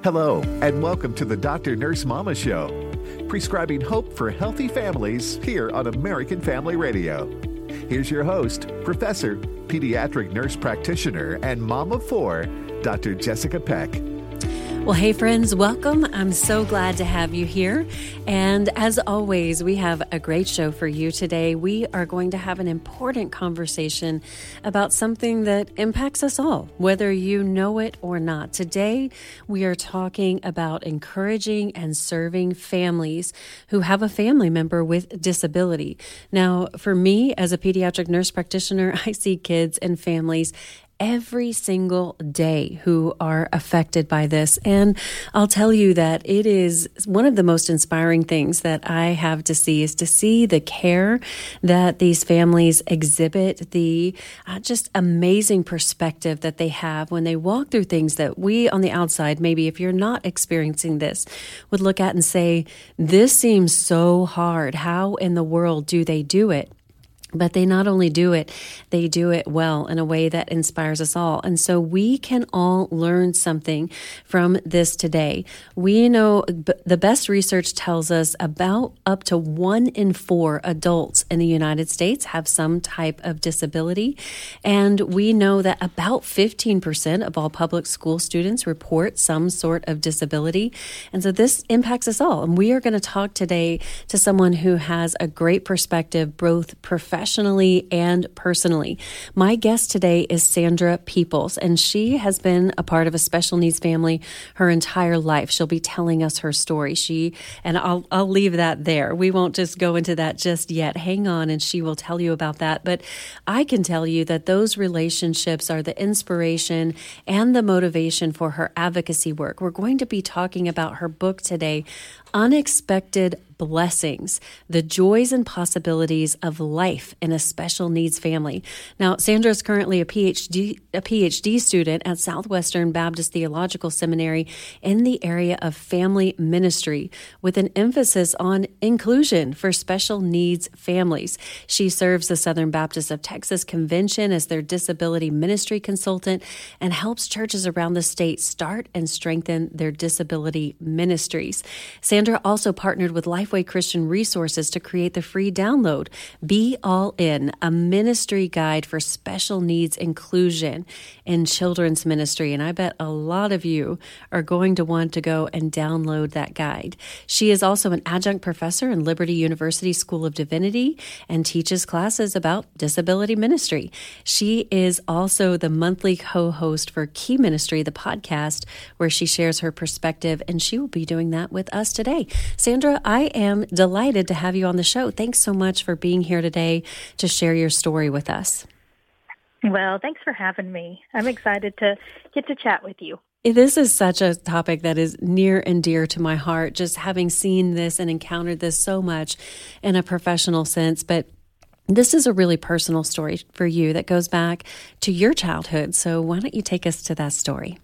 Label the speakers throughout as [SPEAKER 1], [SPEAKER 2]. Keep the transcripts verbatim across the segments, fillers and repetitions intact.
[SPEAKER 1] Hello, and welcome to the Doctor Nurse Mama Show, prescribing hope for healthy families here on American Family Radio. Here's your host, Professor, Pediatric Nurse Practitioner, and Mom of Four, Doctor Jessica Peck.
[SPEAKER 2] Well, hey friends, welcome. I'm so glad to have you here. And as always, we have a great show for you today. We are going to have an important conversation about something that impacts us all, whether you know it or not. Today, we are talking about encouraging and serving families who have a family member with disability. Now, for me, as a pediatric nurse practitioner, I see kids and families every single day who are affected by this. And I'll tell you that it is one of the most inspiring things that I have to see is to see the care that these families exhibit, the uh, just amazing perspective that they have when they walk through things that we on the outside, maybe if you're not experiencing this, would look at and say, this seems so hard. How in the world do they do it? But they not only do it, they do it well in a way that inspires us all. And so we can all learn something from this today. We know b- the best research tells us about up to one in four adults in the United States have some type of disability. And we know that about fifteen percent of all public school students report some sort of disability. And so this impacts us all. And we are going to talk today to someone who has a great perspective, both professionally professionally and personally. My guest today is Sandra Peoples, and she has been a part of a special needs family her entire life. She'll be telling us her story. She, and I'll, I'll leave that there. We won't just go into that just yet. Hang on, and she will tell you about that. But I can tell you that those relationships are the inspiration and the motivation for her advocacy work. We're going to be talking about her book today, Unexpected Blessings, the joys and possibilities of life in a special needs family. Now, Sandra is currently a PhD, a PhD student at Southwestern Baptist Theological Seminary in the area of family ministry with an emphasis on inclusion for special needs families. She serves the Southern Baptist of Texas Convention as their disability ministry consultant and helps churches around the state start and strengthen their disability ministries. Sandra also partnered with Lifeway Christian Resources to create the free download, Be All In, a ministry guide for special needs inclusion in children's ministry. And I bet a lot of you are going to want to go and download that guide. She is also an adjunct professor in Liberty University School of Divinity and teaches classes about disability ministry. She is also the monthly co-host for Key Ministry, the podcast, where she shares her perspective, and she will be doing that with us today. Sandra, I am delighted to have you on the show. Thanks so much for being here today to share your story with us.
[SPEAKER 3] Well, thanks for having me. I'm excited to get to chat with you.
[SPEAKER 2] This is such a topic that is near and dear to my heart, just having seen this and encountered this so much in a professional sense. But this is a really personal story for you that goes back to your childhood. So why don't you take us to that story?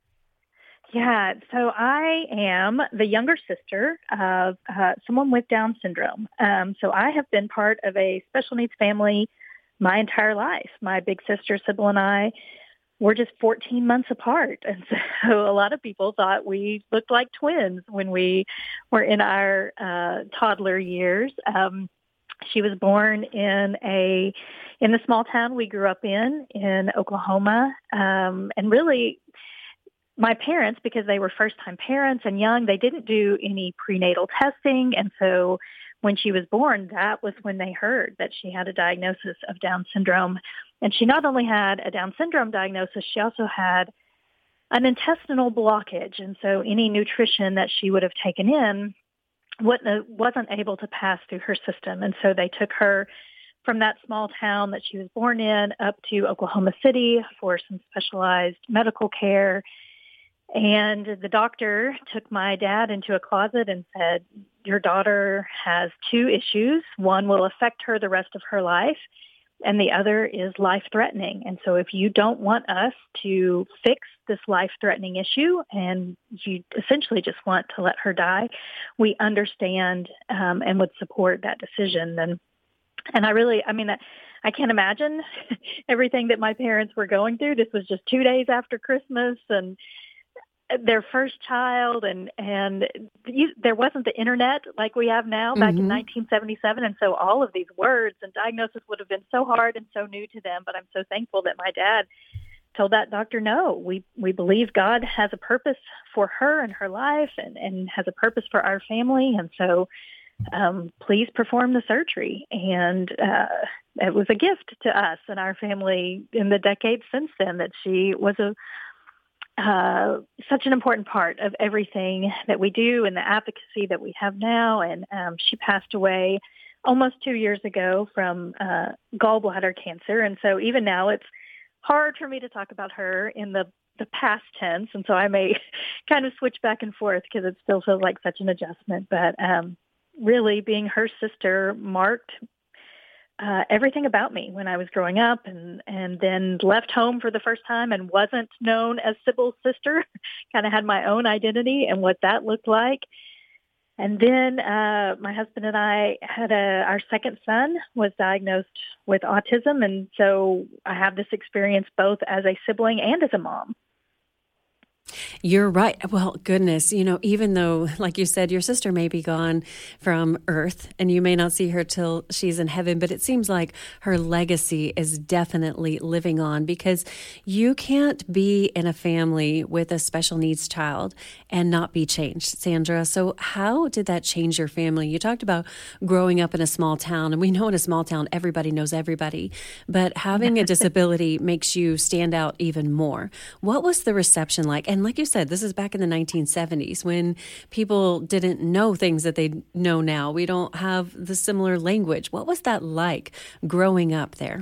[SPEAKER 3] Yeah, so I am the younger sister of uh, someone with Down syndrome. Um, so I have been part of a special needs family my entire life. My big sister, Sybil, and I were just fourteen months apart. And so a lot of people thought we looked like twins when we were in our uh, toddler years. Um, she was born in a in the small town we grew up in, in Oklahoma, um, and really my parents, because they were first-time parents and young, they didn't do any prenatal testing. And so when she was born, that was when they heard that she had a diagnosis of Down syndrome. And she not only had a Down syndrome diagnosis, she also had an intestinal blockage. And so any nutrition that she would have taken in wasn't able to pass through her system. And so they took her from that small town that she was born in up to Oklahoma City for some specialized medical care. And the doctor took my dad into a closet and said, your daughter has two issues. One will affect her the rest of her life, and the other is life-threatening. And so if you don't want us to fix this life-threatening issue and you essentially just want to let her die, we understand um, and would support that decision. And and I really, I mean, I can't imagine everything that my parents were going through. This was just two days after Christmas, and their first child, and and you, there wasn't the internet like we have now back mm-hmm. in nineteen seventy-seven, and so all of these words and diagnosis would have been so hard and so new to them. But I'm so thankful that my dad told that doctor, no, we we believe God has a purpose for her and her life, and, and has a purpose for our family, and so um, please perform the surgery. And uh, it was a gift to us and our family in the decades since then that she was a Uh, such an important part of everything that we do and the advocacy that we have now. And um, she passed away almost two years ago from uh, gallbladder cancer. And so even now it's hard for me to talk about her in the, the past tense. And so I may kind of switch back and forth because it still feels like such an adjustment. But um, really being her sister marked Uh, everything about me when I was growing up, and, and then left home for the first time and wasn't known as Sybil's sister, kind of had my own identity and what that looked like. And then uh, my husband and I had a, our second son was diagnosed with autism. And so I have this experience both as a sibling and as a mom.
[SPEAKER 2] You're right. Well, goodness, you know, even though, like you said, your sister may be gone from earth and you may not see her till she's in heaven, but it seems like her legacy is definitely living on, because you can't be in a family with a special needs child and not be changed, Sandra. So how did that change your family? You talked about growing up in a small town, and we know in a small town, everybody knows everybody, but having a disability makes you stand out even more. What was the reception like? And like you said, this is back in the nineteen seventies when people didn't know things that they know now. We don't have the similar language. What was that like growing up there?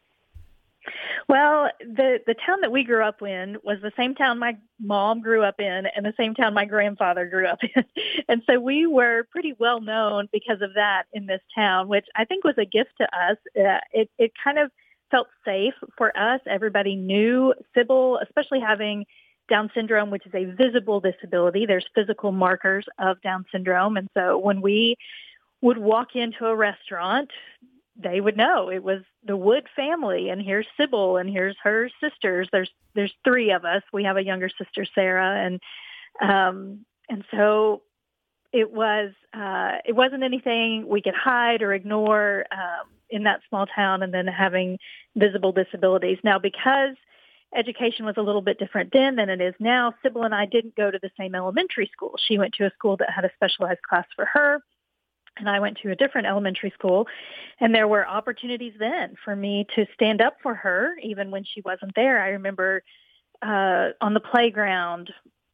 [SPEAKER 3] Well, the, the town that we grew up in was the same town my mom grew up in and the same town my grandfather grew up in. And so we were pretty well known because of that in this town, which I think was a gift to us. Uh, it, it kind of felt safe for us. Everybody knew Sybil, especially having Down syndrome, which is a visible disability. There's physical markers of Down syndrome. And so when we would walk into a restaurant, they would know it was the Wood family, and here's Sybil, and here's her sisters. There's there's three of us. We have a younger sister, Sarah, and um, and so it was uh, it wasn't anything we could hide or ignore um, in that small town. And then having visible disabilities now, because education was a little bit different then than it is now. Sybil and I didn't go to the same elementary school. She went to a school that had a specialized class for her, and I went to a different elementary school. And there were opportunities then for me to stand up for her, even when she wasn't there. I remember uh, on the playground,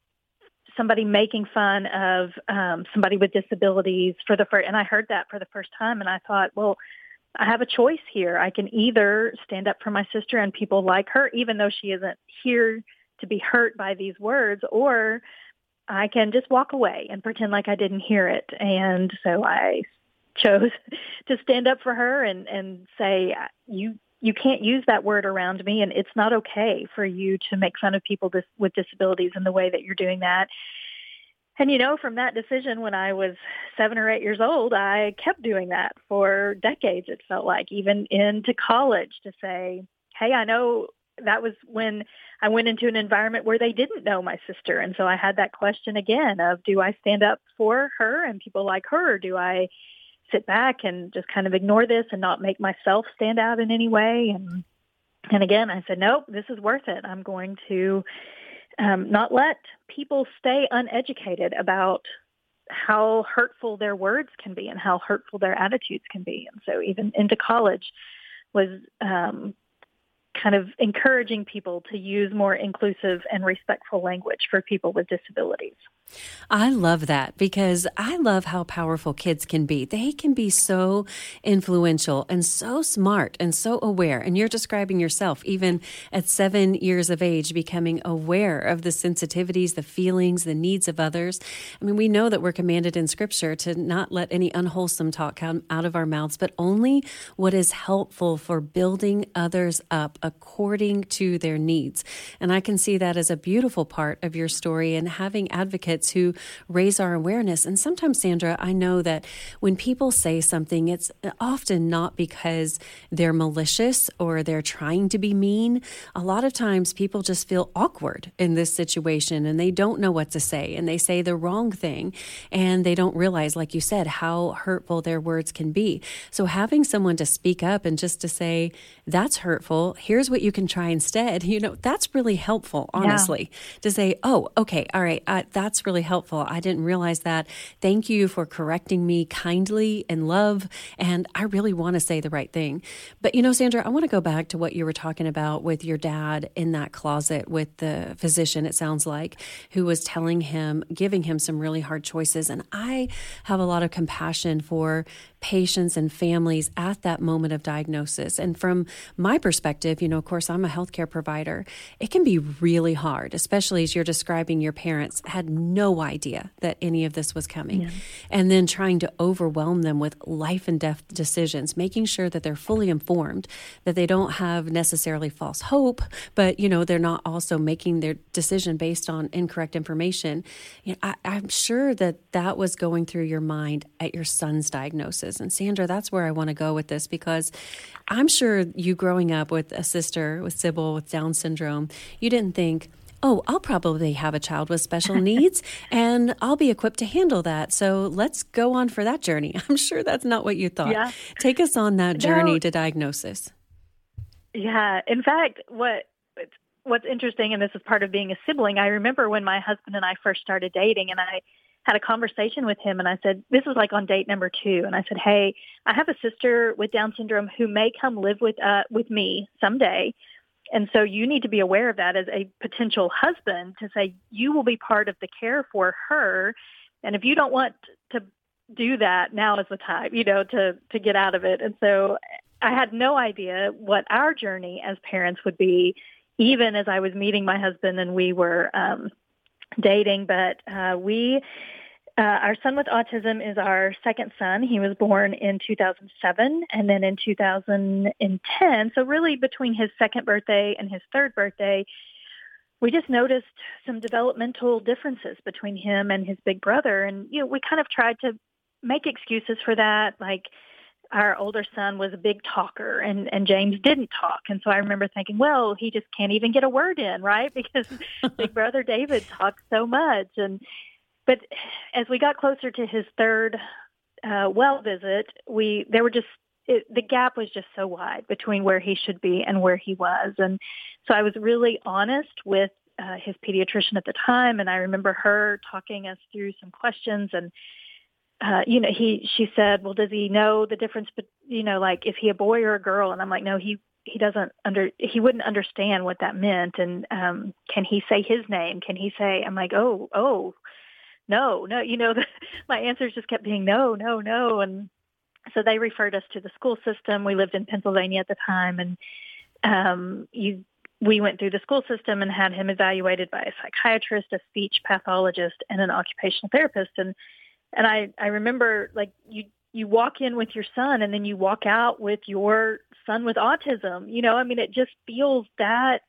[SPEAKER 3] somebody making fun of um, somebody with disabilities for the first, and I heard that for the first time, and I thought, well, I have a choice here. I can either stand up for my sister and people like her, even though she isn't here to be hurt by these words, or I can just walk away and pretend like I didn't hear it. And so I chose to stand up for her and, and say, you you can't use that word around me, and it's not okay for you to make fun of people dis- with disabilities in the way that you're doing that. And, you know, from that decision when I was seven or eight years old, I kept doing that for decades, it felt like, even into college, to say, hey, I know that was when I went into an environment where they didn't know my sister. And so I had that question again of, do I stand up for her and people like her? Or do I sit back and just kind of ignore this and not make myself stand out in any way? And, and again, I said, nope, this is worth it. I'm going to Um, not let people stay uneducated about how hurtful their words can be and how hurtful their attitudes can be. And so even into college was um, kind of encouraging people to use more inclusive and respectful language for people with disabilities.
[SPEAKER 2] I love that, because I love how powerful kids can be. They can be so influential and so smart and so aware. And you're describing yourself, even at seven years of age, becoming aware of the sensitivities, the feelings, the needs of others. I mean, we know that we're commanded in Scripture to not let any unwholesome talk come out of our mouths, but only what is helpful for building others up according to their needs. And I can see that as a beautiful part of your story, and having advocates who raise our awareness. And sometimes, Sandra, I know that when people say something, it's often not because they're malicious or they're trying to be mean. A lot of times people just feel awkward in this situation and they don't know what to say, and they say the wrong thing, and they don't realize, like you said, how hurtful their words can be. So having someone to speak up and just to say, that's hurtful, here's what you can try instead, you know, that's really helpful, honestly, yeah. to say, oh, okay, all right, uh, that's really helpful. I didn't realize that. Thank you for correcting me kindly and love, and I really want to say the right thing. But, you know, Sandra, I want to go back to what you were talking about with your dad in that closet with the physician, it sounds like, who was telling him, giving him some really hard choices. And I have a lot of compassion for patients and families at that moment of diagnosis. And from my perspective, you know, of course, I'm a healthcare provider. It can be really hard, especially as you're describing your parents had no idea that any of this was coming. Yeah. And then trying to overwhelm them with life and death decisions, making sure that they're fully informed, that they don't have necessarily false hope, but, you know, they're not also making their decision based on incorrect information. You know, I, I'm sure that that was going through your mind at your son's diagnosis. And Sandra, that's where I want to go with this, because I'm sure you growing up with a sister, with Sybil, with Down syndrome, you didn't think, oh, I'll probably have a child with special needs and I'll be equipped to handle that. So let's go on for that journey. I'm sure that's not what you thought. Yeah. Take us on that journey no. to diagnosis.
[SPEAKER 3] Yeah. In fact, what what's interesting, and this is part of being a sibling, I remember when my husband and I first started dating, and I had a conversation with him, and I said, this was like on date number two. And I said, hey, I have a sister with Down syndrome who may come live with, uh, with me someday. And so you need to be aware of that as a potential husband, to say you will be part of the care for her. And if you don't want to do that, now is the time, you know, to, to get out of it. And so I had no idea what our journey as parents would be, even as I was meeting my husband and we were, um, dating, but uh, we, uh, our son with autism is our second son. He was born in two thousand seven and then in two thousand ten. So really between his second birthday and his third birthday, we just noticed some developmental differences between him and his big brother. And, you know, we kind of tried to make excuses for that. Like, our older son was a big talker, and, and James didn't talk. And so I remember thinking, well, he just can't even get a word in, right? Because big brother David talks so much. And but as we got closer to his third uh, well visit, we there were just it, the gap was just so wide between where he should be and where he was. And so I was really honest with uh, his pediatrician at the time, and I remember her talking us through some questions. And Uh, you know, he, she said, well, does he know the difference, but, you know, like, is he a boy or a girl? And I'm like, no, he, he doesn't under, he wouldn't understand what that meant. And, um, can he say his name? Can he say, I'm like, oh, oh, no, no, you know, the, my answers just kept being no, no, no. And so they referred us to the school system. We lived in Pennsylvania at the time. And, um, you, we went through the school system and had him evaluated by a psychiatrist, a speech pathologist, and an occupational therapist. And, And I, I remember, like, you, you walk in with your son and then you walk out with your son with autism. You know, I mean, it just feels that,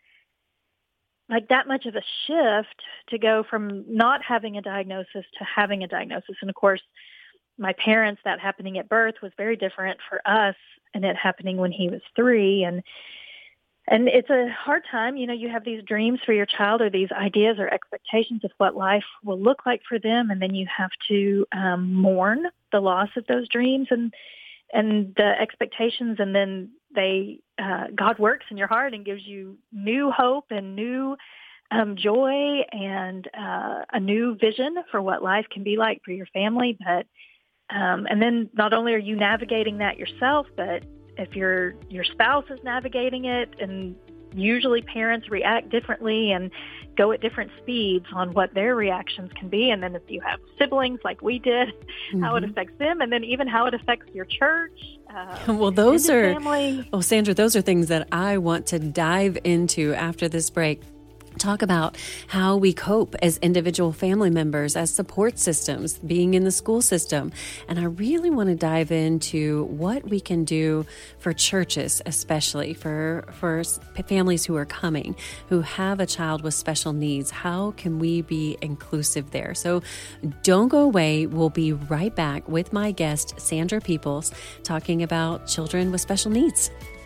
[SPEAKER 3] like, that much of a shift to go from not having a diagnosis to having a diagnosis. And, of course, my parents, that happening at birth was very different for us, and it happening when he was three. And And it's a hard time. You know, you have these dreams for your child, or these ideas or expectations of what life will look like for them. And then you have to um, mourn the loss of those dreams and and the expectations. And then they, uh, God works in your heart and gives you new hope and new um, joy and uh, a new vision for what life can be like for your family. But um, and then not only are you navigating that yourself, but if your your spouse is navigating it, and usually parents react differently and go at different speeds on what their reactions can be. And then if you have siblings like we did, mm-hmm. how it affects them, and then even how it affects your church. Uh,
[SPEAKER 2] well, those are,
[SPEAKER 3] family.
[SPEAKER 2] well, Sandra, those are things that I want to dive into after this break. talk about how we cope as individual family members, as support systems, being in the school system. And I really want to dive into what we can do for churches, especially for, for families who are coming, who have a child with special needs. How can we be inclusive there? So don't go away. We'll be right back with my guest, Sandra Peoples, talking about children with special needs.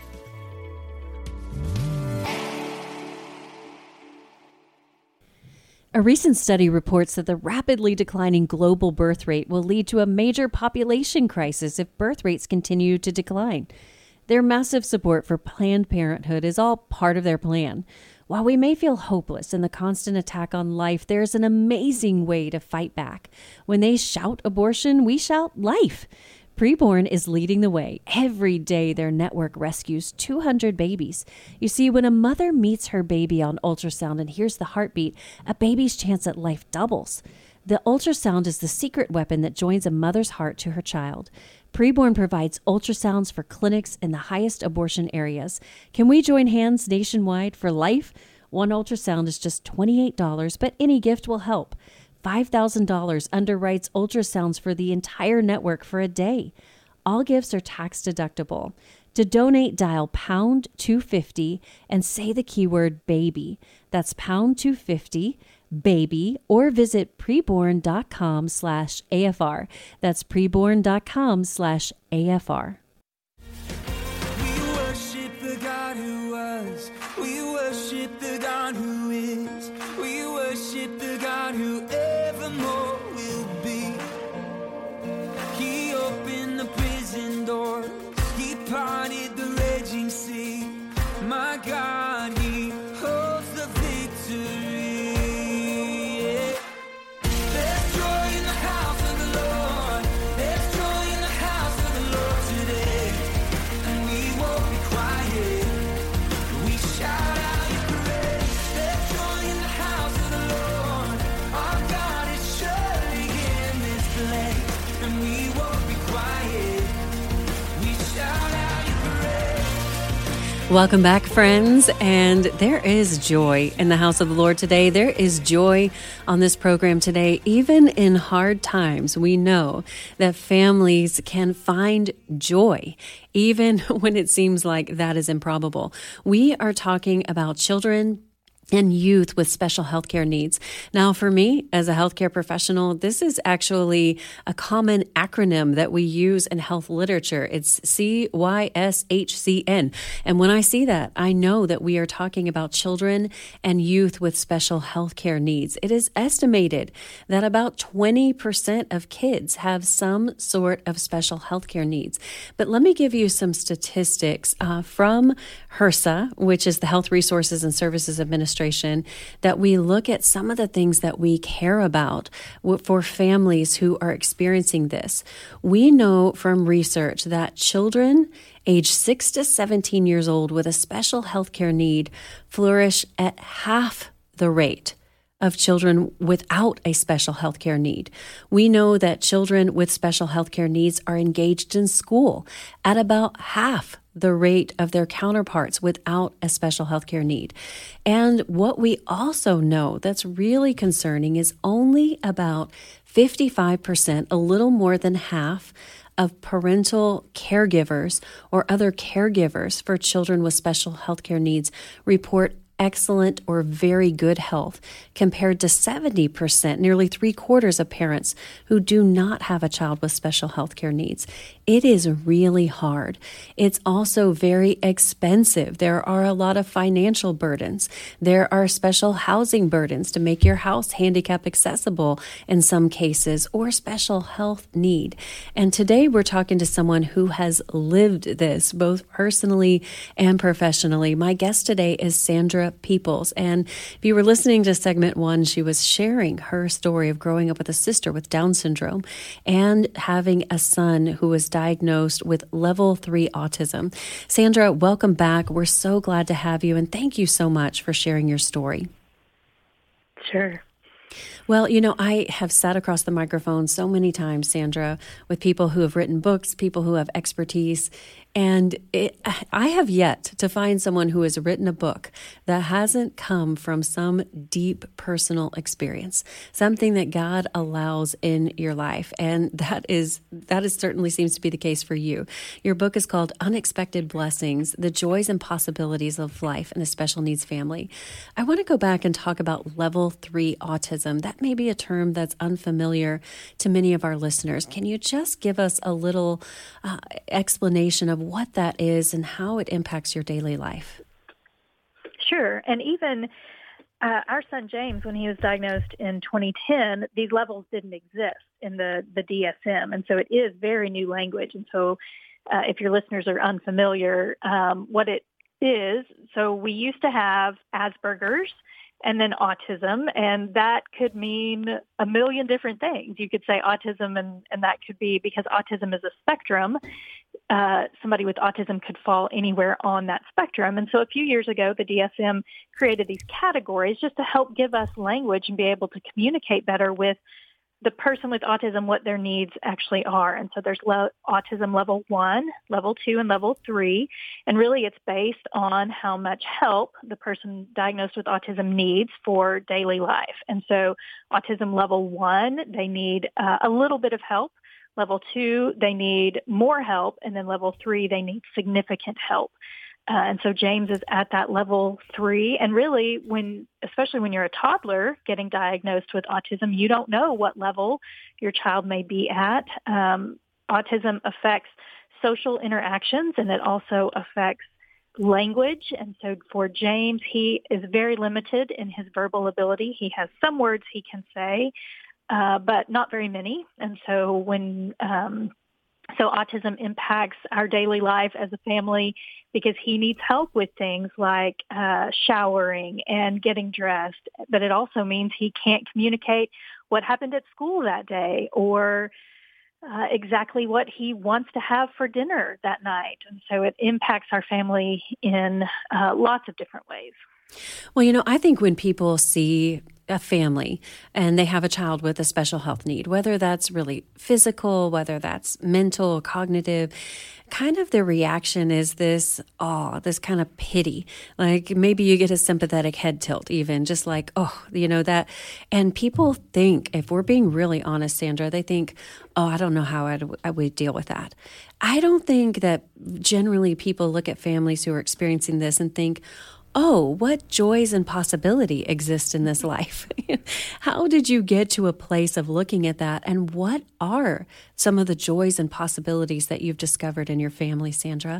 [SPEAKER 2] A recent study reports that the rapidly declining global birth rate will lead to a major population crisis if birth rates continue to decline. Their massive support for Planned Parenthood is all part of their plan. While we may feel hopeless in the constant attack on life, there's an amazing way to fight back. When they shout abortion, we shout life. Preborn is leading the way. Every day, their network rescues two hundred babies. You see, when a mother meets her baby on ultrasound and hears the heartbeat, a baby's chance at life doubles. The ultrasound is the secret weapon that joins a mother's heart to her child. Preborn provides ultrasounds for clinics in the highest abortion areas. Can we join hands nationwide for life? One ultrasound is just twenty-eight dollars, but any gift will help. five thousand dollars underwrites ultrasounds for the entire network for a day. All gifts are tax deductible. To donate, dial pound two fifty and say the keyword baby. That's pound two fifty, baby, or visit preborn.com slash AFR. That's preborn.com slash AFR.
[SPEAKER 4] We worship the God who was. We worship the God who is. We worship the God who evermore will be. He opened the prison doors. He parted the raging sea. My God, He holds the victory. Yeah. There's joy in the house of the Lord. There's joy in the house of the Lord today. And we won't be quiet. We shout out your praise. There's joy in the house of the Lord. Our God is surely in this place. And we won't be quiet. We shout out your praise.
[SPEAKER 2] Welcome back, friends. And there is joy in the house of the Lord today. There is joy on this program today. Even in hard times, we know that families can find joy, even when it seems like that is improbable. We are talking about children and youth with special healthcare needs. Now, for me, as a healthcare professional, this is actually a common acronym that we use in health literature. It's C Y S H C N. And when I see that, I know that we are talking about children and youth with special healthcare needs. It is estimated that about twenty percent of kids have some sort of special healthcare needs. But let me give you some statistics uh, from HRSA, which is the Health Resources and Services Administration, that we look at some of the things that we care about for families who are experiencing this. We know from research that children age six to seventeen years old with a special healthcare need flourish at half the rate of children without a special healthcare need. We know that children with special healthcare needs are engaged in school at about half the rate of their counterparts without a special healthcare need. And what we also know that's really concerning is only about fifty-five percent, a little more than half, of parental caregivers or other caregivers for children with special healthcare needs report excellent or very good health, compared to seventy percent, nearly three quarters of parents who do not have a child with special healthcare needs. It is really hard. It's also very expensive. There are a lot of financial burdens. There are special housing burdens to make your house handicap accessible in some cases, or special health need. And today we're talking to someone who has lived this both personally and professionally. My guest today is Sandra Peoples. And if you were listening to segment one, she was sharing her story of growing up with a sister with Down syndrome and having a son who was diagnosed with level three autism. Sandra, welcome back. We're so glad to have you, and thank you so much for sharing your story.
[SPEAKER 3] Sure.
[SPEAKER 2] Well, you know, I have sat across the microphone so many times, Sandra, with people who have written books, people who have expertise, and it, I have yet to find someone who has written a book that hasn't come from some deep personal experience, something that God allows in your life. And that is, that is certainly seems to be the case for you. Your book is called Unexpected Blessings, The Joys and Possibilities of Life in a Special Needs Family. I want to go back and talk about level three autism. That may be a term that's unfamiliar to many of our listeners. Can you just give us a little uh, explanation of what that is and how it impacts your daily life?
[SPEAKER 3] Sure. And even uh, our son James, when he was diagnosed in twenty ten, these levels didn't exist in the, the D S M. And so it is very new language. And so uh, if your listeners are unfamiliar, um, what it is, so we used to have Asperger's and then autism, and that could mean a million different things. You could say autism, and, and that could be because autism is a spectrum. Uh, somebody with autism could fall anywhere on that spectrum. And so a few years ago, the D S M created these categories just to help give us language and be able to communicate better with the person with autism what their needs actually are. And so there's le- autism level one, level two, and level three. And really it's based on how much help the person diagnosed with autism needs for daily life. And so autism level one, they need uh, a little bit of help. Level two, they need more help. And then level three, they need significant help. Uh, and so James is at that level three. And really, when, especially when you're a toddler getting diagnosed with autism, you don't know what level your child may be at. Um, autism affects social interactions, and it also affects language. And so for James, he is very limited in his verbal ability. He has some words he can say, uh, but not very many. And so when um, so autism impacts our daily life as a family because he needs help with things like uh, showering and getting dressed. But it also means he can't communicate what happened at school that day or uh, exactly what he wants to have for dinner that night. And so it impacts our family in uh, lots of different ways.
[SPEAKER 2] Well, you know, I think when people see a family and they have a child with a special health need, whether that's really physical, whether that's mental, cognitive, kind of their reaction is this awe, this kind of pity. Like maybe you get a sympathetic head tilt even, just like, oh, you know, that. And people think, if we're being really honest, Sandra, they think, oh, I don't know how I'd, I would deal with that. I don't think that generally people look at families who are experiencing this and think, oh, what joys and possibility exist in this life? How did you get to a place of looking at that? And what are some of the joys and possibilities that you've discovered in your family, Sandra?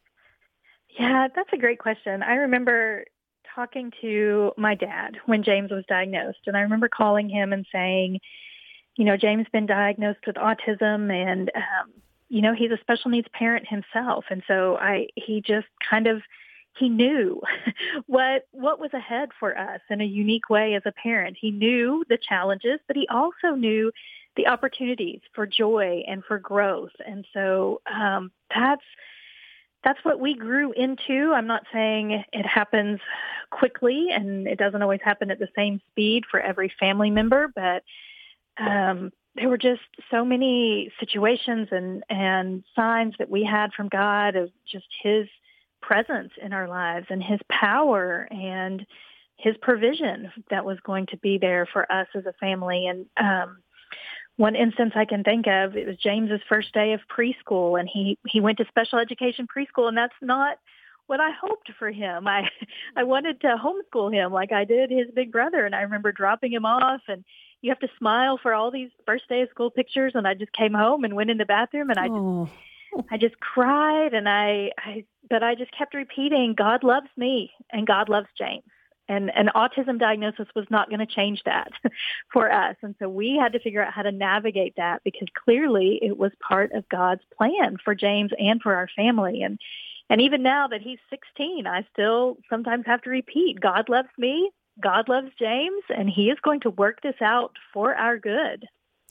[SPEAKER 3] Yeah, that's a great question. I remember talking to my dad when James was diagnosed, and I remember calling him and saying, you know, James has been diagnosed with autism, and, um, you know, he's a special needs parent himself. And so I, he just kind of, he knew what what was ahead for us in a unique way as a parent. He knew the challenges, but he also knew the opportunities for joy and for growth. And so um, that's that's what we grew into. I'm not saying it happens quickly, and it doesn't always happen at the same speed for every family member, but um, there were just so many situations and, and signs that we had from God of just his presence in our lives and his power and his provision that was going to be there for us as a family. And um, one instance I can think of, it was James's first day of preschool, and he, he went to special education preschool, and that's not what I hoped for him. I, I wanted to homeschool him like I did his big brother, and I remember dropping him off, and you have to smile for all these first day of school pictures, and I just came home and went in the bathroom, and I just
[SPEAKER 2] Oh.
[SPEAKER 3] I just cried, and I, I, but I just kept repeating, God loves me and God loves James. And an autism diagnosis was not going to change that for us. And so we had to figure out how to navigate that, because clearly it was part of God's plan for James and for our family. And, and even now that he's sixteen, I still sometimes have to repeat, God loves me, God loves James, and he is going to work this out for our good.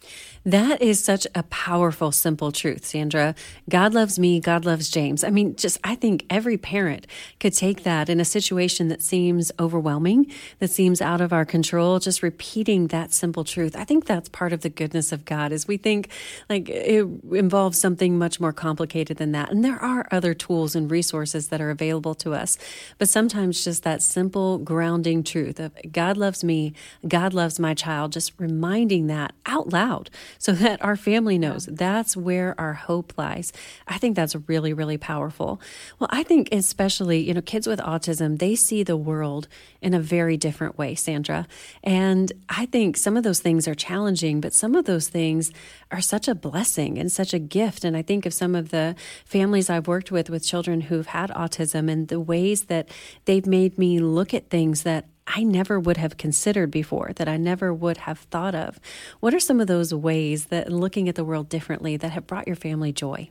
[SPEAKER 2] That is such a powerful, simple truth, Sandra. God loves me. God loves James. I mean, just I think every parent could take that in a situation that seems overwhelming, that seems out of our control, just repeating that simple truth. I think that's part of the goodness of God is we think like it involves something much more complicated than that. And there are other tools and resources that are available to us. But sometimes just that simple grounding truth of God loves me, God loves my child, just reminding that out loud, so that our family knows that's where our hope lies. I think that's really, really powerful. Well, I think especially, you know, kids with autism, they see the world in a very different way, Sandra. And I think some of those things are challenging, but some of those things are such a blessing and such a gift. And I think of some of the families I've worked with, with children who've had autism and the ways that they've made me look at things that I never would have considered before, that I never would have thought of. What are some of those ways that looking at the world differently that have brought your family joy?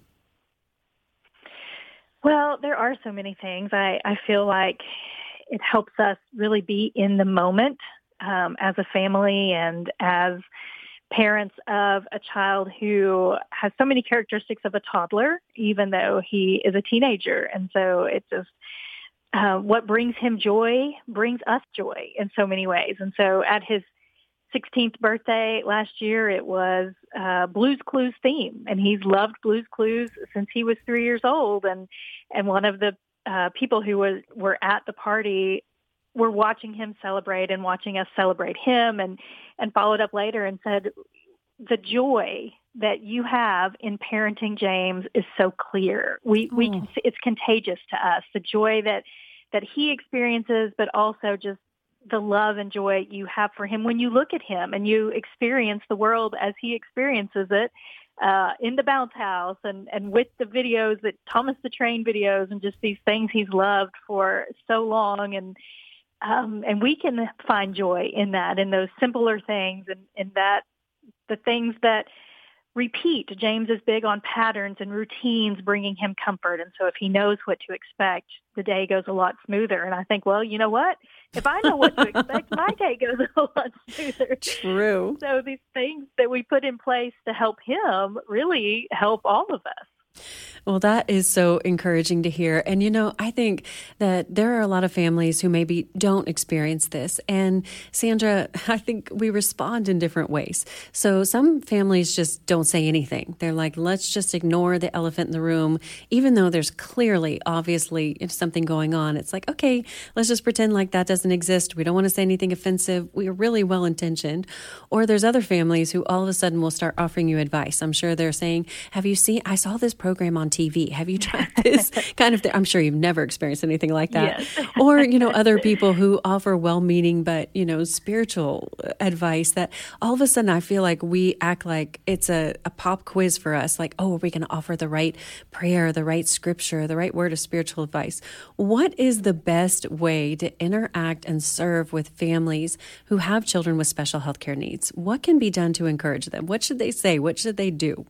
[SPEAKER 3] Well, there are so many things. I, I feel like it helps us really be in the moment um, as a family and as parents of a child who has so many characteristics of a toddler, even though he is a teenager. And so it just Uh, what brings him joy brings us joy in so many ways. And so at his sixteenth birthday last year, it was uh, Blue's Clues theme. And he's loved Blue's Clues since he was three years old. And, and one of the uh, people who was were at the party were watching him celebrate and watching us celebrate him and, and followed up later and said, the joy that you have in parenting James is so clear. We we can see it's contagious to us. The joy that that he experiences, but also just the love and joy you have for him when you look at him and you experience the world as he experiences it uh, in the bounce house and, and with the videos that Thomas the Train videos and just these things he's loved for so long. And um, and we can find joy in that, in those simpler things and in that, the things that repeat. James is big on patterns and routines, bringing him comfort. And so if he knows what to expect, the day goes a lot smoother. And I think, well, you know what? If I know what to expect, my day goes a lot smoother.
[SPEAKER 2] True.
[SPEAKER 3] So these things that we put in place to help him really help all of us.
[SPEAKER 2] Well, that is so encouraging to hear. And, you know, I think that there are a lot of families who maybe don't experience this. And Sandra, I think we respond in different ways. So some families just don't say anything. They're like, let's just ignore the elephant in the room, even though there's clearly, obviously, something going on. It's like, okay, let's just pretend like that doesn't exist. We don't want to say anything offensive. We are really well-intentioned. Or there's other families who all of a sudden will start offering you advice. I'm sure they're saying, have you seen, I saw this program on T V. Have you tried this kind of thing? I'm sure you've never experienced anything like that.
[SPEAKER 3] Yes.
[SPEAKER 2] Or, you know, other people who offer well-meaning but, you know, spiritual advice that all of a sudden I feel like we act like it's a, a pop quiz for us. Like, oh, are we going to offer the right prayer, the right scripture, the right word of spiritual advice? What is the best way to interact and serve with families who have children with special healthcare needs? What can be done to encourage them? What should they say? What should they do?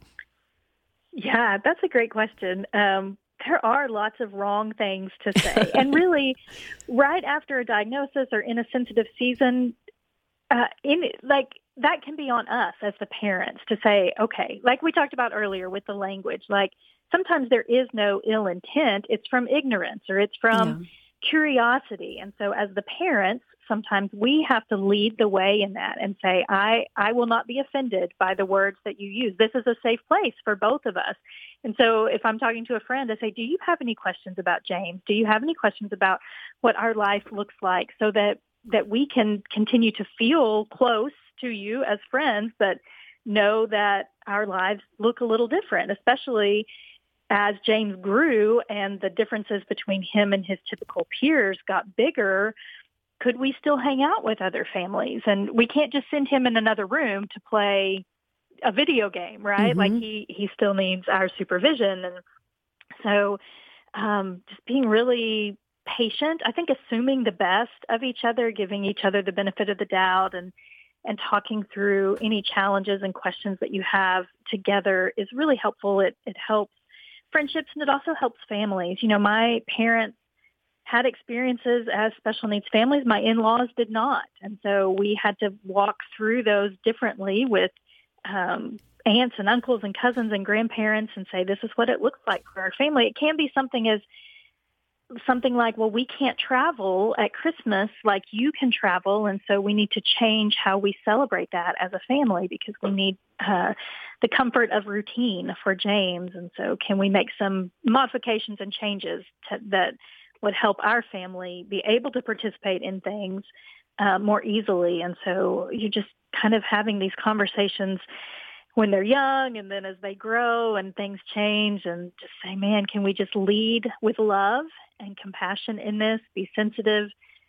[SPEAKER 3] Yeah, that's a great question. Um, there are lots of wrong things to say. And really, right after a diagnosis or in a sensitive season, uh, in like that can be on us as the parents to say, okay, like we talked about earlier with the language, like sometimes there is no ill intent. It's from ignorance or it's from yeah. curiosity. And so as the parents, sometimes we have to lead the way in that and say, I, I will not be offended by the words that you use. This is a safe place for both of us. And so if I'm talking to a friend, I say, do you have any questions about James? Do you have any questions about what our life looks like so that, that we can continue to feel close to you as friends, but know that our lives look a little different, especially as James grew and the differences between him and his typical peers got bigger. Could we still hang out with other families? And we can't just send him in another room to play a video game, right? Mm-hmm. Like he, he still needs our supervision. And so um, just being really patient, I think assuming the best of each other, giving each other the benefit of the doubt and, and talking through any challenges and questions that you have together is really helpful. It, it helps friendships and it also helps families. You know, my parents had experiences as special needs families. My in-laws did not. And so we had to walk through those differently with um, aunts and uncles and cousins and grandparents and say, this is what it looks like for our family. It can be something as something like, well, we can't travel at Christmas like you can travel, and so we need to change how we celebrate that as a family because we need uh, the comfort of routine for James. And so can we make some modifications and changes to, that would help our family be able to participate in things uh, more easily? And so you're just kind of having these conversations when they're young and then as they grow and things change, and just say, man, can we just lead with love and compassion in this, be sensitive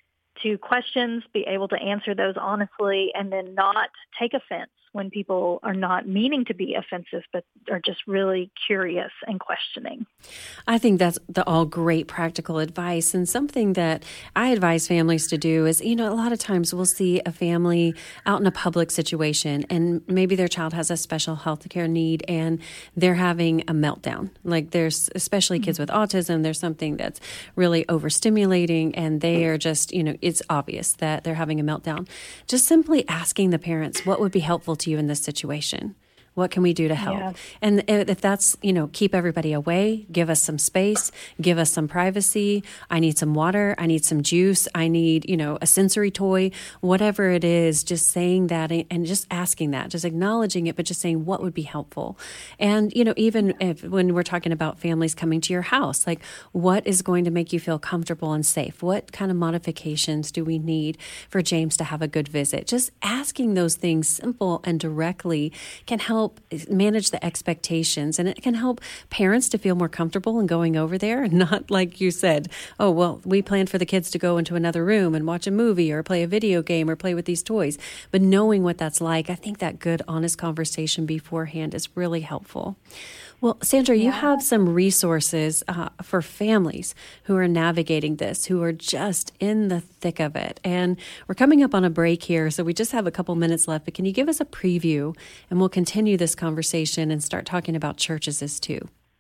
[SPEAKER 3] to questions, be able to answer those honestly, and then not take offense when people are not meaning to be offensive, but are just really curious and questioning.
[SPEAKER 2] I think that's the all great practical advice. And something that I advise families to do is, you know, a lot of times we'll see a family out in a public situation and maybe their child has a special health care need and they're having a meltdown. Like there's, especially kids with autism, there's something that's really overstimulating and they are just, you know, it's obvious that they're having a meltdown. Just simply asking the parents, what would be helpful to you in this situation? What can we do to help? Yeah. And if that's, you know, keep everybody away, give us some space, give us some privacy. I need some water. I need some juice. I need, you know, a sensory toy, whatever it is, just saying that and just asking that, just acknowledging it, but just saying what would be helpful. And, you know, even if when we're talking about families coming to your house, like what is going to make you feel comfortable and safe? What kind of modifications do we need for James to have a good visit? Just asking those things simple and directly can help manage the expectations, and it can help parents to feel more comfortable in going over there and not, like you said, oh, well, we planned for the kids to go into another room and watch a movie or play a video game or play with these toys. But knowing what that's like, I think that good, honest conversation beforehand is really helpful. Well, Sandra, you yeah. have some resources uh, for families who are navigating this, who are just in the thick of it. And we're coming up on a break here, so we just have a couple minutes left. But can you give us a preview, and we'll continue this conversation and start talking about churches too?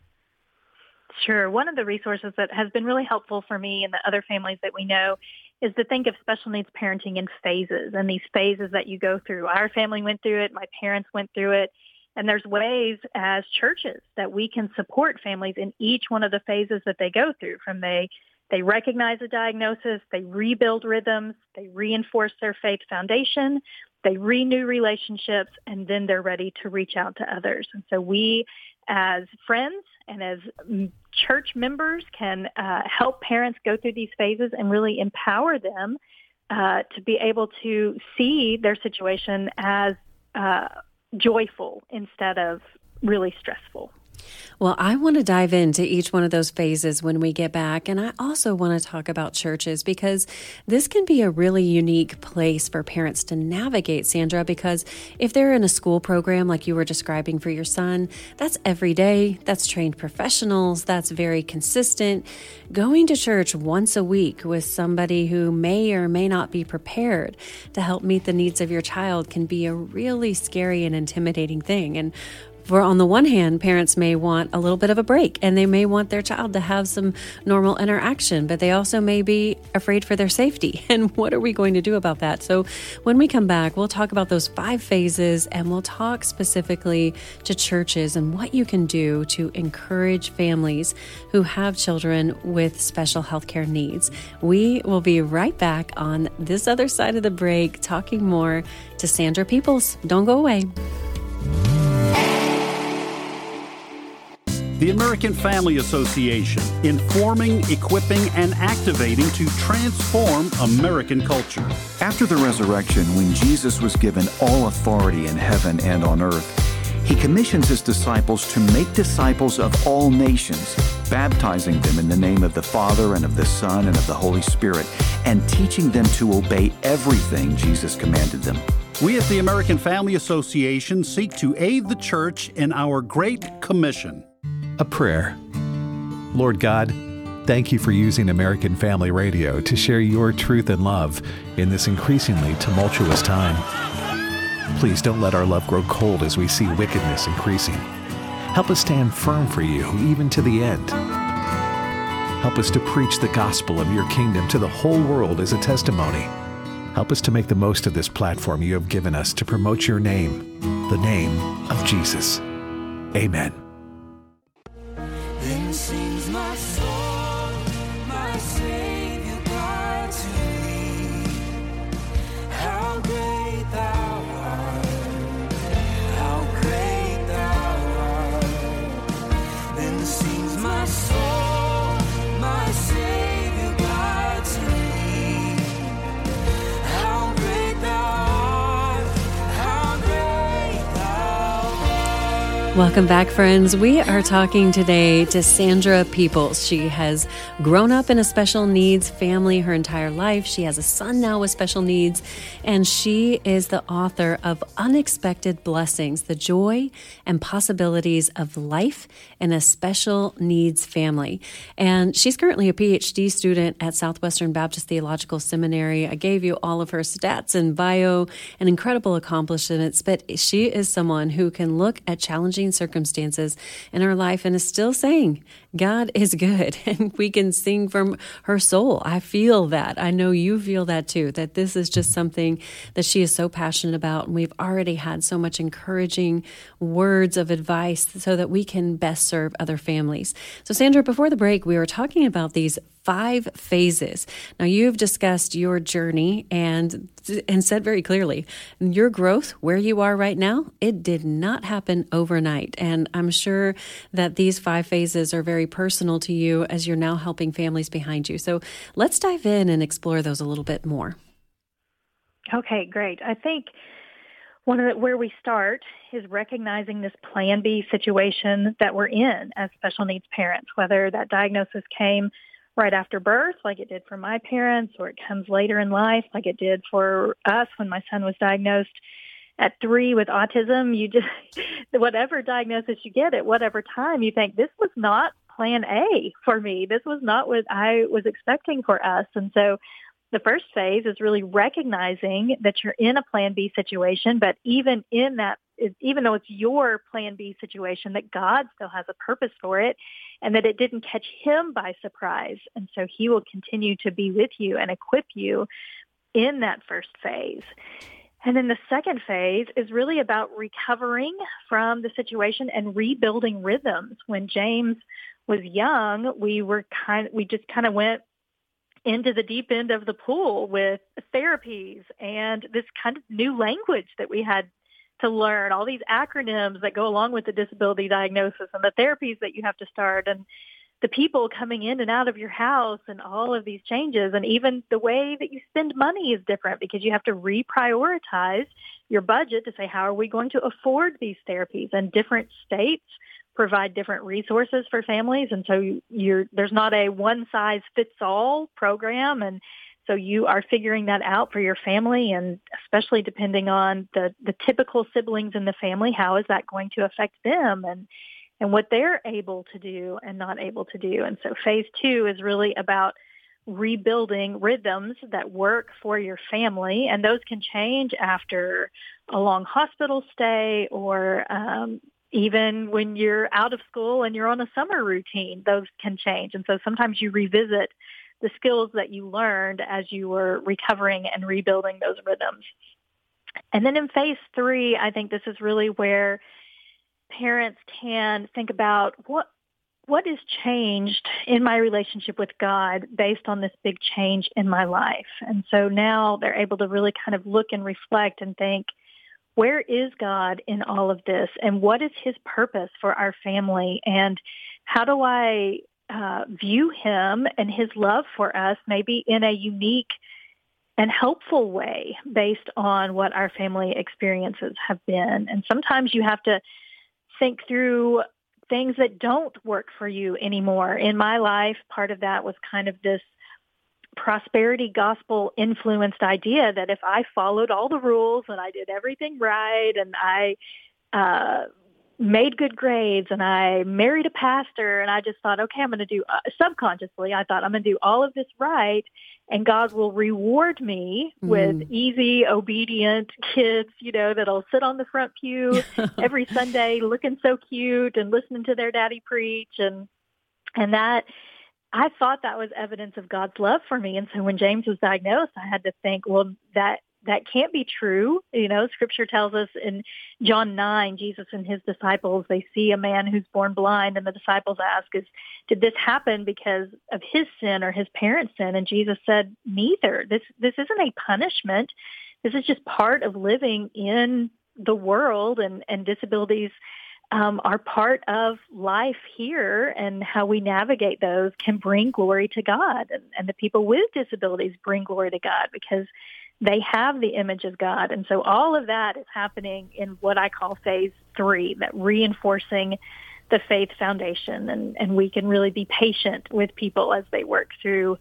[SPEAKER 3] Sure. One of the resources that has been really helpful for me and the other families that we know is to think of special needs parenting in phases, and these phases that you go through. Our family went through it. My parents went through it. And there's ways as churches that we can support families in each one of the phases that they go through. From they they recognize a diagnosis, they rebuild rhythms, they reinforce their faith foundation, they renew relationships, and then they're ready to reach out to others. And so we as friends and as church members can uh, help parents go through these phases and really empower them uh, to be able to see their situation as uh joyful instead of really stressful.
[SPEAKER 2] Well, I want to dive into each one of those phases when we get back. And I also want to talk about churches because this can be a really unique place for parents to navigate, Sandra, because if they're in a school program like you were describing for your son, that's every day, that's trained professionals, that's very consistent. Going to church once a week with somebody who may or may not be prepared to help meet the needs of your child can be a really scary and intimidating thing. And For on the one hand, parents may want a little bit of a break and they may want their child to have some normal interaction, but they also may be afraid for their safety. And what are we going to do about that? So when we come back, we'll talk about those five phases and we'll talk specifically to churches and what you can do to encourage families who have children with special healthcare needs. We will be right back on this other side of the break, talking more to Sandra Peoples. Don't go away.
[SPEAKER 5] The American Family Association, informing, equipping, and activating to transform American culture.
[SPEAKER 6] After the resurrection, when Jesus was given all authority in heaven and on earth, he commissions his disciples to make disciples of all nations, baptizing them in the name of the Father and of the Son and of the Holy Spirit, and teaching them to obey everything Jesus commanded them.
[SPEAKER 5] We at the American Family Association seek to aid the church in our Great Commission.
[SPEAKER 7] A prayer. Lord God, thank you for using American Family Radio to share your truth and love in this increasingly tumultuous time. Please don't let our love grow cold as we see wickedness increasing. Help us stand firm for you even to the end. Help us to preach the gospel of your kingdom to the whole world as a testimony. Help us to make the most of this platform you have given us to promote your name, the name of Jesus. Amen.
[SPEAKER 4] Then sings my soul, my Savior God to thee. How great thou art, how great thou art. Then sings my soul, my Savior God to thee. How great thou art, how great thou art.
[SPEAKER 2] Welcome back, friends. We are talking today to Sandra Peoples. She has grown up in a special needs family her entire life. She has a son now with special needs, and she is the author of Unexpected Blessings, the joy and possibilities of life in a special needs family. And she's currently a P H D student at Southwestern Baptist Theological Seminary. I gave you all of her stats and bio and incredible accomplishments, but she is someone who can look at challenging circumstances in her life and is still saying, God is good. And we can sing from her soul. I feel that. I know you feel that too, that this is just something that she is so passionate about. And we've already had so much encouraging words of advice so that we can best serve other families. So Sandra, before the break, we were talking about these five phases. Now, you've discussed your journey and and said very clearly, your growth where you are right now, it did not happen overnight. And I'm sure that these five phases are very personal to you as you're now helping families behind you. So let's dive in and explore those a little bit more.
[SPEAKER 3] Okay, great. I think one of the, where we start is recognizing this Plan B situation that we're in as special needs parents, whether that diagnosis came right after birth, like it did for my parents, or it comes later in life, like it did for us when my son was diagnosed at three with autism. You just, whatever diagnosis you get at whatever time, you think, this was not Plan A for me. This was not what I was expecting for us. And so the first phase is really recognizing that you're in a Plan B situation, but even in that, even though it's your Plan B situation, that God still has a purpose for it, and that it didn't catch him by surprise. And so he will continue to be with you and equip you in that first phase. And then the second phase is really about recovering from the situation and rebuilding rhythms. When James was young, we were kind we just kind of went into the deep end of the pool with therapies and this kind of new language that we had to learn, all these acronyms that go along with the disability diagnosis and the therapies that you have to start, and the people coming in and out of your house and all of these changes. And even the way that you spend money is different because you have to reprioritize your budget to say, how are we going to afford these therapies? And different states provide different resources for families. And so you're, there's not a one-size-fits-all program. And so you are figuring that out for your family, and especially depending on the, the typical siblings in the family, how is that going to affect them and, and what they're able to do and not able to do. And so phase two is really about rebuilding rhythms that work for your family, and those can change after a long hospital stay or um, even when you're out of school and you're on a summer routine, those can change. And so sometimes you revisit the skills that you learned as you were recovering and rebuilding those rhythms. And then in phase three, I think this is really where parents can think about what what is changed in my relationship with God based on this big change in my life. And so now they're able to really kind of look and reflect and think, where is God in all of this? And what is his purpose for our family? And how do I uh, view him and his love for us maybe in a unique and helpful way based on what our family experiences have been? And sometimes you have to think through things that don't work for you anymore. In my life, part of that was kind of this prosperity gospel influenced idea that if I followed all the rules and I did everything right and I uh, made good grades and I married a pastor and I just thought, okay, I'm going to do, uh, subconsciously, I thought I'm going to do all of this right and God will reward me mm. with easy, obedient kids, you know, that'll sit on the front pew every Sunday looking so cute and listening to their daddy preach. And, and that I thought that was evidence of God's love for me. And so when James was diagnosed, I had to think, well, that that can't be true. You know, Scripture tells us in John nine, Jesus and his disciples, they see a man who's born blind, and the disciples ask, "Is did this happen because of his sin or his parents' sin?" And Jesus said, neither. This this isn't a punishment. This is just part of living in the world, and, and disabilities um, are part of life here, and how we navigate those can bring glory to God. And, and the people with disabilities bring glory to God because they have the image of God. And so all of that is happening in what I call phase three, that reinforcing the faith foundation. And, and we can really be patient with people as they work through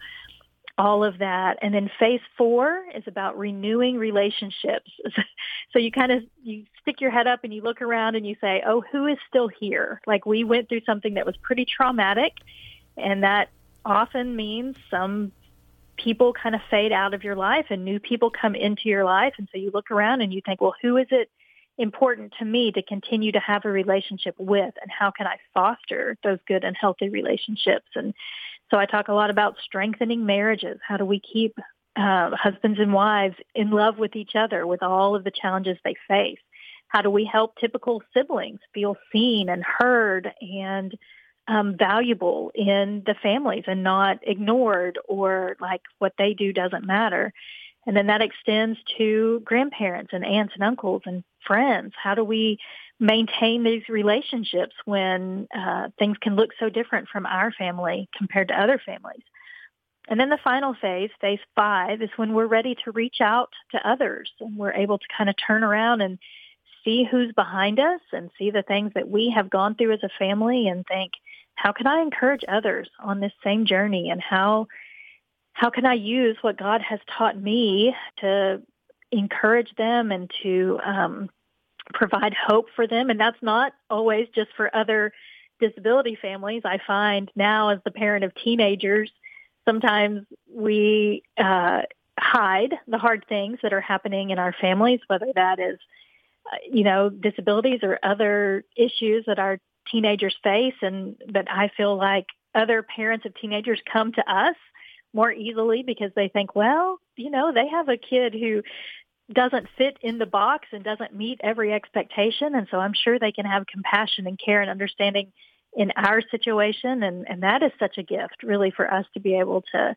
[SPEAKER 3] all of that. And then phase four is about renewing relationships. So you kind of, you stick your head up and you look around and you say, oh, who is still here? Like, we went through something that was pretty traumatic, and that often means some people kind of fade out of your life and new people come into your life. And so you look around and you think, well, who is it important to me to continue to have a relationship with, and how can I foster those good and healthy relationships? And so I talk a lot about strengthening marriages. How do we keep uh, husbands and wives in love with each other with all of the challenges they face? How do we help typical siblings feel seen and heard and um, valuable in the families, and not ignored, or like what they do doesn't matter? And then that extends to grandparents and aunts and uncles and friends. How do we maintain these relationships when uh, things can look so different from our family compared to other families? And then the final phase, phase five, is when we're ready to reach out to others, and we're able to kind of turn around and see who's behind us and see the things that we have gone through as a family, and think, how can I encourage others on this same journey? And how how can I use what God has taught me to encourage them and to um, provide hope for them? And that's not always just for other disability families. I find now, as the parent of teenagers, sometimes we uh, hide the hard things that are happening in our families, whether that is, uh, you know, disabilities or other issues that our teenagers face. And but I feel like other parents of teenagers come to us more easily because they think, well, you know, they have a kid who doesn't fit in the box and doesn't meet every expectation. And so I'm sure they can have compassion and care and understanding in our situation. And, and that is such a gift, really, for us to be able to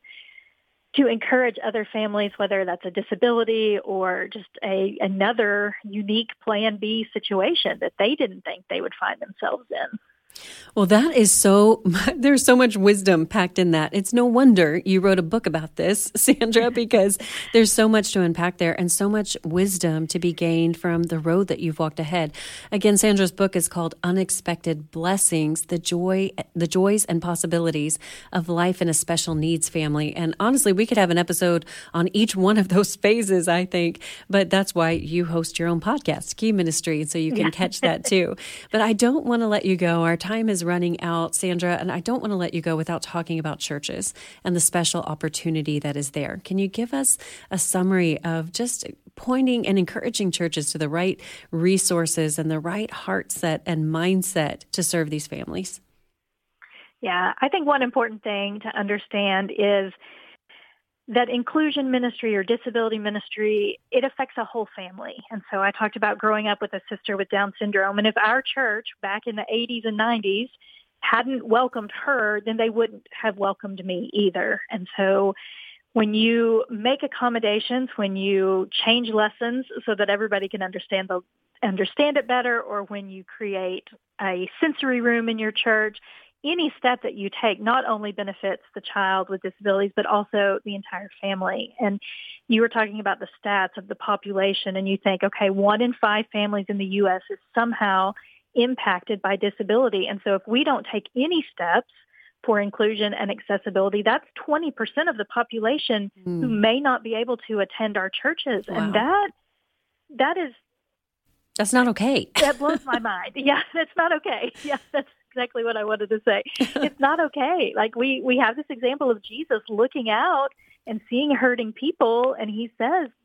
[SPEAKER 3] to encourage other families, whether that's a disability or just a another unique Plan B situation that they didn't think they would find themselves in.
[SPEAKER 2] Well, that is so, there's so much wisdom packed in that. It's no wonder you wrote a book about this, Sandra, because there's so much to unpack there and so much wisdom to be gained from the road that you've walked ahead. Again, Sandra's book is called Unexpected Blessings, the joy, the joys and possibilities of life in a special needs family. And honestly, we could have an episode on each one of those phases, I think, but that's why you host your own podcast, Key Ministry, so you can yeah. catch that too. But I don't want to let you go. Our time is running out, Sandra, and I don't want to let you go without talking about churches and the special opportunity that is there. Can you give us a summary of just pointing and encouraging churches to the right resources and the right heart set and mindset to serve these families?
[SPEAKER 3] Yeah, I think one important thing to understand is that inclusion ministry or disability ministry, it affects a whole family. And so I talked about growing up with a sister with Down syndrome. And if our church back in the eighties and nineties hadn't welcomed her, then they wouldn't have welcomed me either. And so when you make accommodations, when you change lessons so that everybody can understand the understand it better, or when you create a sensory room in your church, any step that you take not only benefits the child with disabilities, but also the entire family. And you were talking about the stats of the population, and you think, okay, one in five families in the U S is somehow impacted by disability. And so if we don't take any steps for inclusion and accessibility, that's twenty percent of the population mm. who may not be able to attend our churches. Wow. And that that is...
[SPEAKER 2] That's not okay.
[SPEAKER 3] That blows my mind. Yeah, that's not okay. Yeah, that's exactly what I wanted to say. It's not okay. Like we, we have this example of Jesus looking out and seeing hurting people, and he says they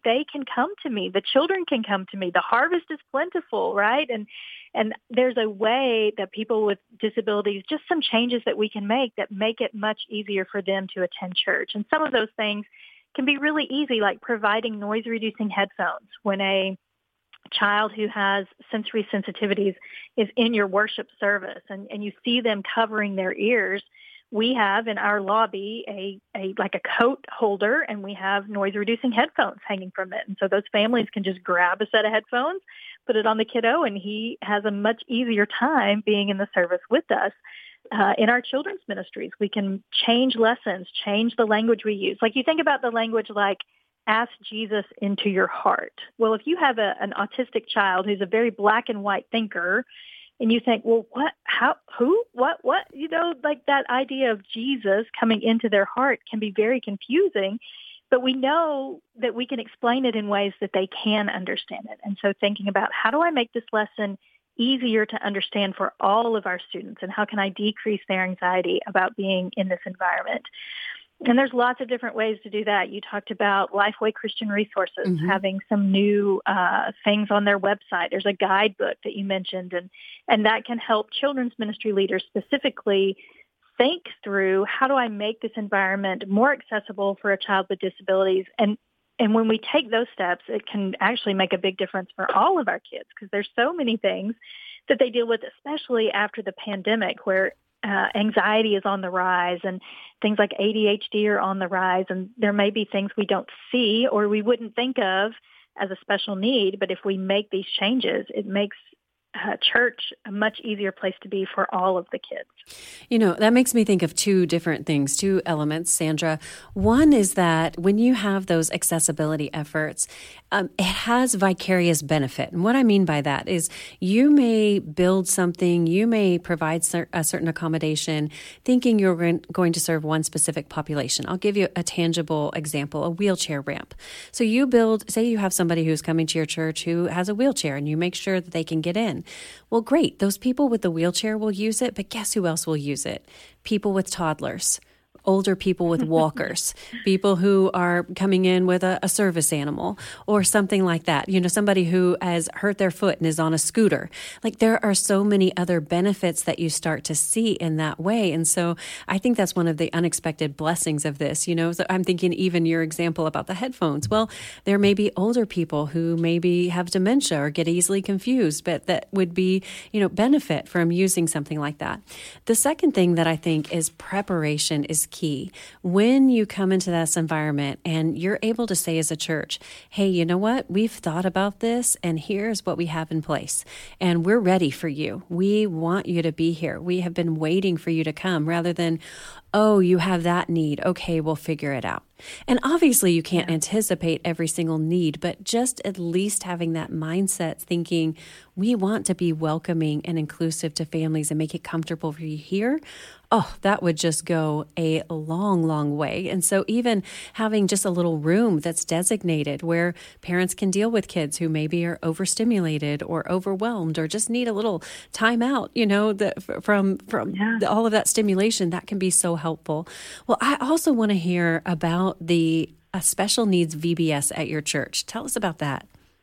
[SPEAKER 3] they can come to me. The children can come to me. The harvest is plentiful, right? And and there's a way that people with disabilities, just some changes that we can make that make it much easier for them to attend church. And some of those things can be really easy, like providing noise-reducing headphones when a child who has sensory sensitivities is in your worship service and, and you see them covering their ears. We have in our lobby a, a like a coat holder, and we have noise-reducing headphones hanging from it. And so those families can just grab a set of headphones, put it on the kiddo, and he has a much easier time being in the service with us. Uh, in our children's ministries, we can change lessons, change the language we use. Like you think about the language like, ask Jesus into your heart. Well, if you have a, an autistic child who's a very black and white thinker, and you think, well, what, how, who, what, what, you know, like that idea of Jesus coming into their heart can be very confusing, but we know that we can explain it in ways that they can understand it. And so thinking about how do I make this lesson easier to understand for all of our students, and how can I decrease their anxiety about being in this environment? And there's lots of different ways to do that. You talked about Lifeway Christian Resources, mm-hmm. having some new uh, things on their website. There's a guidebook that you mentioned, and, and that can help children's ministry leaders specifically think through how do I make this environment more accessible for a child with disabilities. And, and when we take those steps, it can actually make a big difference for all of our kids, because there's so many things that they deal with, especially after the pandemic, where Uh, anxiety is on the rise, and things like A D H D are on the rise, and there may be things we don't see or we wouldn't think of as a special need, but if we make these changes, it makes uh, church a much easier place to be for all of the kids.
[SPEAKER 2] You know, that makes me think of two different things, two elements, Sandra. One is that when you have those accessibility efforts, um, it has vicarious benefit. And what I mean by that is you may build something, you may provide cer- a certain accommodation thinking you're going to serve one specific population. I'll give you a tangible example, a wheelchair ramp. So you build, say you have somebody who's coming to your church who has a wheelchair, and you make sure that they can get in. Well, great. Those people with the wheelchair will use it, but guess who else will use it? People with toddlers, older people with walkers, people who are coming in with a, a service animal or something like that. You know, somebody who has hurt their foot and is on a scooter. Like, there are so many other benefits that you start to see in that way. And so I think that's one of the unexpected blessings of this. You know, so I'm thinking even your example about the headphones. Well, there may be older people who maybe have dementia or get easily confused, but that would be, you know, benefit from using something like that. The second thing that I think is preparation is key. Key. When you come into this environment and you're able to say as a church, hey, you know what? We've thought about this, and here's what we have in place. And we're ready for you. We want you to be here. We have been waiting for you to come, rather than, oh, you have that need. Okay, we'll figure it out. And obviously you can't yeah. anticipate every single need, but just at least having that mindset, thinking we want to be welcoming and inclusive to families and make it comfortable for you here. Oh, that would just go a long, long way. And so even having just a little room that's designated where parents can deal with kids who maybe are overstimulated or overwhelmed or just need a little time out, you know, the, from from yeah. the, all of that stimulation, that can be so helpful. Well, I also want to hear about the uh, special needs V B S at your church. Tell us about that.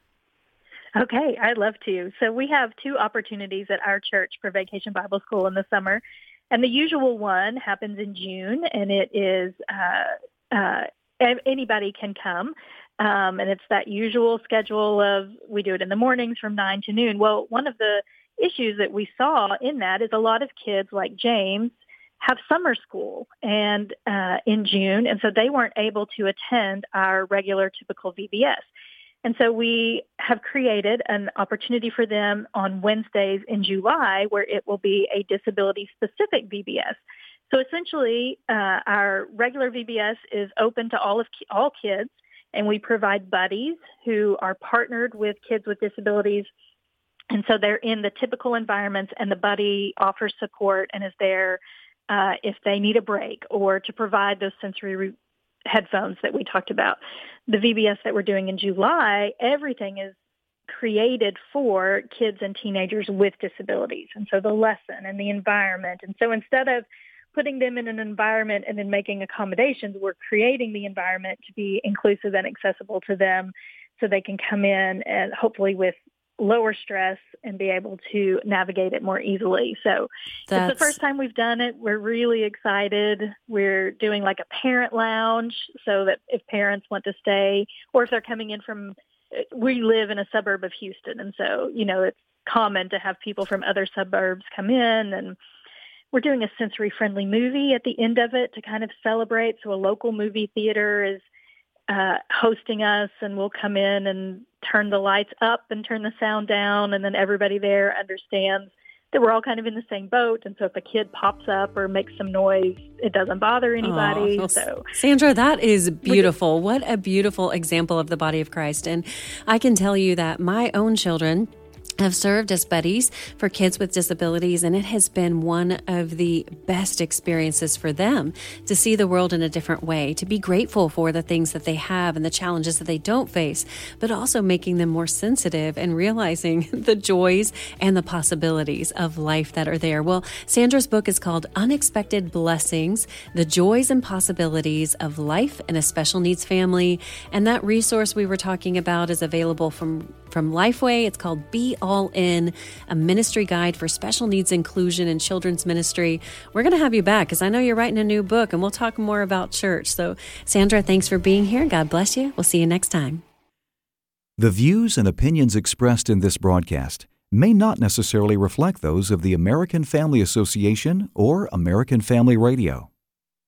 [SPEAKER 3] Okay, I'd love to. So we have two opportunities at our church for Vacation Bible School in the summer. And the usual one happens in June, and it is uh, uh, anybody can come. Um, and it's that usual schedule of we do it in the mornings from nine to noon. Well, one of the issues that we saw in that is a lot of kids like James have summer school and uh, in June, and so they weren't able to attend our regular typical V B S. And so we have created an opportunity for them on Wednesdays in July where it will be a disability-specific V B S. So essentially, uh, our regular V B S is open to all of ki- all kids, and we provide buddies who are partnered with kids with disabilities. And so they're in the typical environments, and the buddy offers support and is there uh, if they need a break or to provide those sensory re- headphones that we talked about. The V B S that we're doing in July, everything is created for kids and teenagers with disabilities. And so the lesson and the environment. And so instead of putting them in an environment and then making accommodations. We're creating the environment to be inclusive and accessible to them so they can come in and hopefully with lower stress and be able to navigate it more easily. So That's... it's the first time we've done it. We're really excited. We're doing like a parent lounge so that if parents want to stay or if they're coming in from, we live in a suburb of Houston. And so, you know, it's common to have people from other suburbs come in, and we're doing a sensory-friendly movie at the end of it to kind of celebrate. So a local movie theater is uh, hosting us, and we'll come in and turn the lights up and turn the sound down, and then everybody there understands that we're all kind of in the same boat. And so if a kid pops up or makes some noise, it doesn't bother anybody.
[SPEAKER 2] Oh,
[SPEAKER 3] so
[SPEAKER 2] Sandra, that is beautiful. What a beautiful example of the body of Christ. And I can tell you that my own children have served as buddies for kids with disabilities, and it has been one of the best experiences for them to see the world in a different way, to be grateful for the things that they have and the challenges that they don't face, but also making them more sensitive and realizing the joys and the possibilities of life that are there. Well, Sandra's book is called Unexpected Blessings, The Joys and Possibilities of Life in a Special Needs Family. And that resource we were talking about is available from, from Lifeway. It's called Be All In, a ministry guide for special needs inclusion in children's ministry. We're going to have you back because I know you're writing a new book, and we'll talk more about church. So, Sandra, thanks for being here. God bless you. We'll see you next time.
[SPEAKER 6] The views and opinions expressed in this broadcast may not necessarily reflect those of the American Family Association or American Family Radio.